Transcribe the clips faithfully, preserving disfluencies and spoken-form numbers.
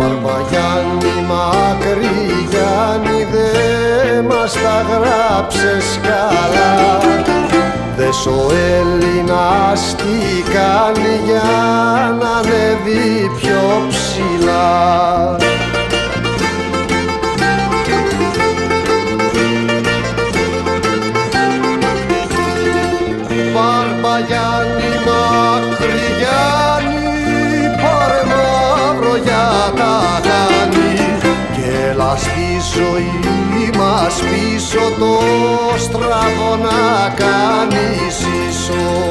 Μπαρμπαγιάννη, Μακρυγιάννη, δε μας τα γράψες καλά. Δες ο Έλληνας τι κάνει για να ανέβει πιο ψηλά. Μπαρμπαγιάννη, Μακρυγιάννη, πάρε μαύρο για τα γάνη κι έλα στη ζωή μας πίσω το στραβό να κάνεις ίσο.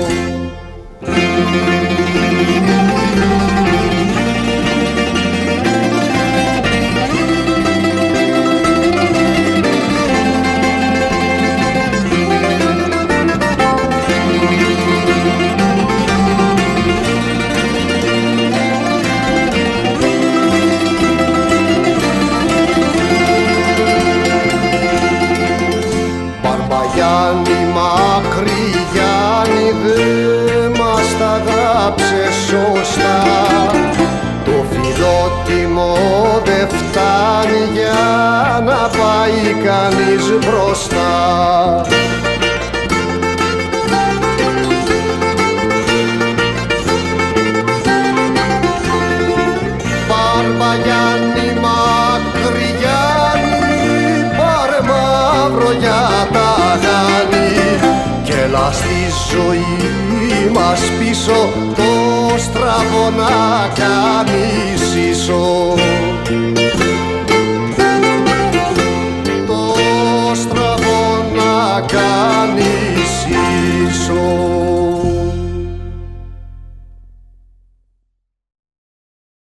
Μπαρμπαγιάννη, Μακρυγιάννη, δε μας τα γράψες σωστά. Το φιλότιμο δε φτάνει για να πάει κανείς μπροστά. Μπαρμπαγιάννη, Μακρυγιάννη, πάρε μαύρο για τα γάνη κι έλα στη ζωή μας πίσω το στραβό να κάνεις ίσο.